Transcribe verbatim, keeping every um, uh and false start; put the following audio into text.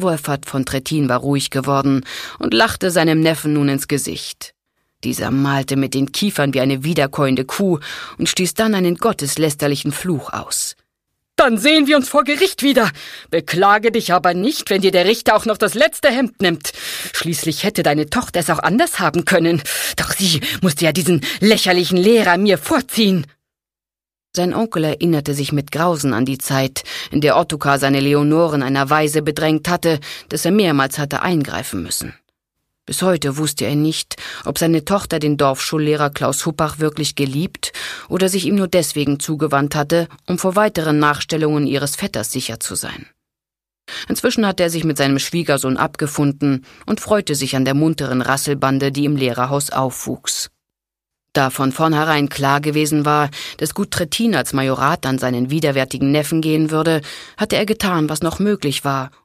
Wohlfahrt von Trittin war ruhig geworden und lachte seinem Neffen nun ins Gesicht. Dieser malte mit den Kiefern wie eine wiederkäuende Kuh und stieß dann einen gotteslästerlichen Fluch aus. »Dann sehen wir uns vor Gericht wieder. Beklage dich aber nicht, wenn dir der Richter auch noch das letzte Hemd nimmt. Schließlich hätte deine Tochter es auch anders haben können. Doch sie musste ja diesen lächerlichen Lehrer mir vorziehen.« Sein Onkel erinnerte sich mit Grausen an die Zeit, in der Ottokar seine Leonore in einer Weise bedrängt hatte, dass er mehrmals hatte eingreifen müssen. Bis heute wusste er nicht, ob seine Tochter den Dorfschullehrer Klaus Huppach wirklich geliebt oder sich ihm nur deswegen zugewandt hatte, um vor weiteren Nachstellungen ihres Vetters sicher zu sein. Inzwischen hatte er sich mit seinem Schwiegersohn abgefunden und freute sich an der munteren Rasselbande, die im Lehrerhaus aufwuchs. Da von vornherein klar gewesen war, dass Gut Trittin als Majorat an seinen widerwärtigen Neffen gehen würde, hatte er getan, was noch möglich war,